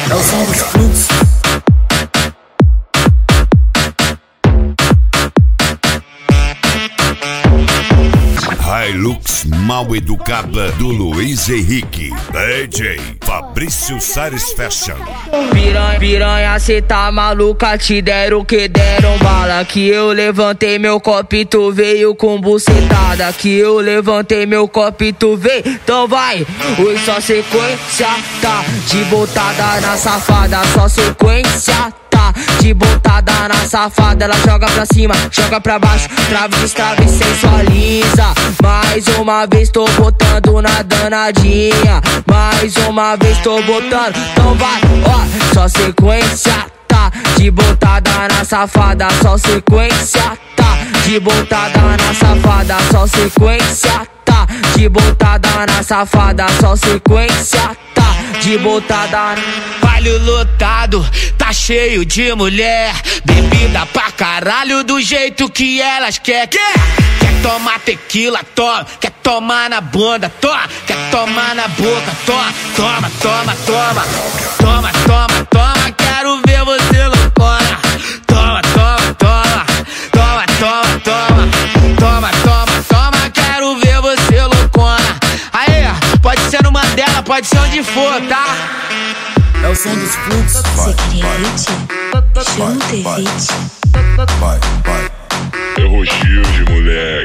É o som dos fluxos. Hilux mal educada do Luiz Henrique. DJ Fabrício Sares Fashion. Piranha, cê tá maluca, te deram que deram bala. Que eu levantei meu copo e tu veio com bucetada. Que eu levantei meu copo e tu veio, então vai. Oi, só sequência, tá? De botada na safada, só sequência, tá? De botada na safada, ela joga pra cima, joga pra baixo, trava, destrava e sensualiza. Mais uma vez tô botando na danadinha. Mais uma vez tô botando, então vai, ó. Só sequência, tá? De botada na safada, só sequência, tá? De botada na safada, só sequência, tá? De botada na safada, só sequência, tá? De botada. Baile lotado, tá cheio de mulher. Bebida pra caralho do jeito que elas quer. Quer tomar tequila, toma. Quer tomar na bunda, toma. Quer tomar na boca, toma. Toma, toma, toma. Toma, toma, toma. Quero ver você loucona. Toma, toma, toma. Toma, toma, toma. Toma, toma, toma. Quero ver você loucona. Aí, pode ser no Mandela, pode ser onde for, tá? É o som dos fluxos. Você queria hit? Chama o T-Hit. É Roxinho de moleque.